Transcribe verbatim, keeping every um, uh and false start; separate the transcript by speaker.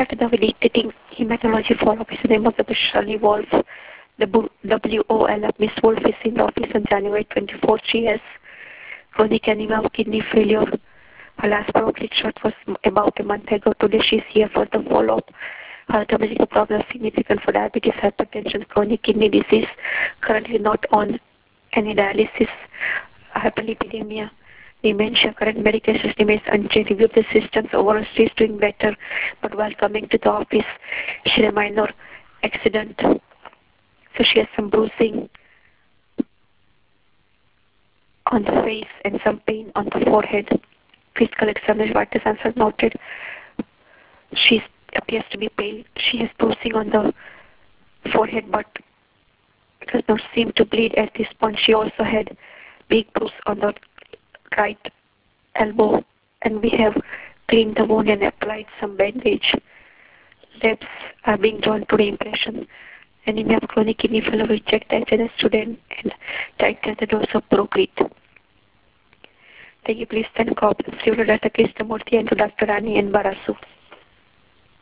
Speaker 1: started the validating hematology follow-up is the name of the Shirley Wolf. The W O L F, Miss Wolf is in the office on January twenty-fourth. She has chronic anemia of kidney failure. Her last probably shot was about a month ago. Today she is here for the follow-up. Her medical problem is significant for diabetes, hypertension, chronic kidney disease. Currently not on any dialysis, hyperlipidemia, dementia. Current medication remains unchanged. Review the systems. Overall, she is doing better. But while coming to the office, she had a minor accident. So she has some bruising on the face and some pain on the forehead. Physical examination, vital signs are noted. She appears to be pale. She has bruising on the forehead, but does not seem to bleed at this point. She also had big bruise on the right elbow, and we have cleaned the wound and applied some bandage. Labs are being drawn to the impression. Anemia of chronic kidney failure, we checked the H N S student and titrated the dose of Procrit. Thank you. Please thank God, Doctor Krishnamurthy and to Doctor Rani and Barasu.